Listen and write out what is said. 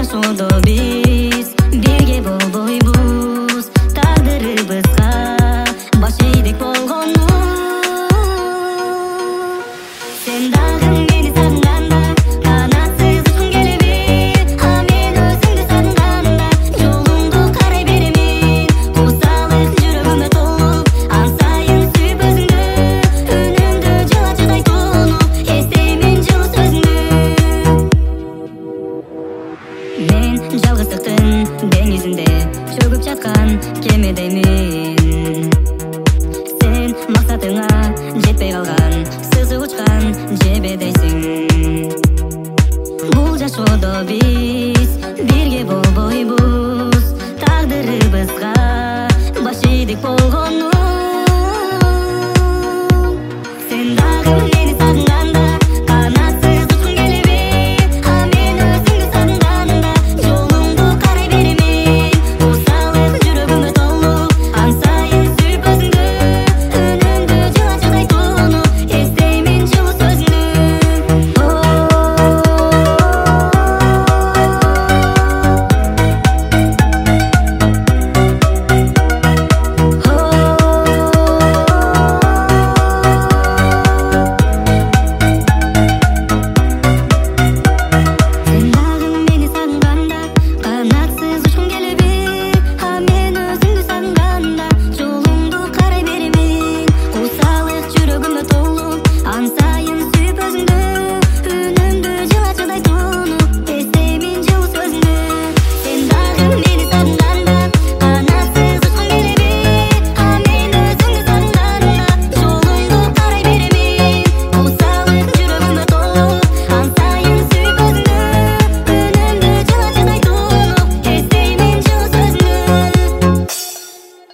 жашоодо биз бирге болбойбуз, тагдырыбызга баш ийдик болгону. Сен дагы мени сагынганда канатсыз учкуң келеби, а мен өзүңдү сагынганда жолуңду карай беремин. Кусалык жүрөгүмө толуп, ан сайын сүйүп өзүңдү, үнүңдү жылачыдай тонуп, эстеймин жылы сөзүңдү. Мен жалгыздыктын деңизинде чөгүп жаткан кемедеймин. Сен максатыңа жетпей калган сызып учкан жебедейсиң. Бул жашоодо биз бирге болбойбуз, тагдырыбызга баш ийдик болгону.